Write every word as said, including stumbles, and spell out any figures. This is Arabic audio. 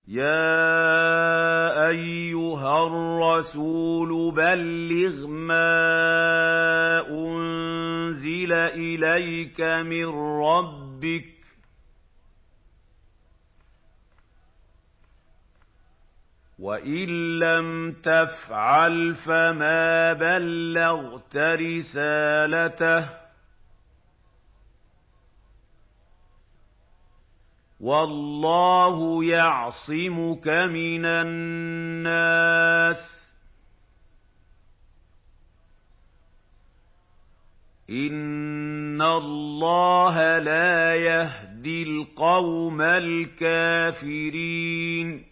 يَا أَيُّهَا الرَّسُولُ بَلِّغْ مَا أُنزِلَ إِلَيْكَ مِن رَّبِّكَ ۖ وَإِن لَّمْ تَفْعَلْ فَمَا بَلَّغْتَ رِسَالَتَهُ ۚ وَاللَّهُ يَعْصِمُكَ مِنَ النَّاسِ ۗ إِنَّ اللَّهَ لَا يَهْدِي الْقَوْمَ الْكَافِرِينَ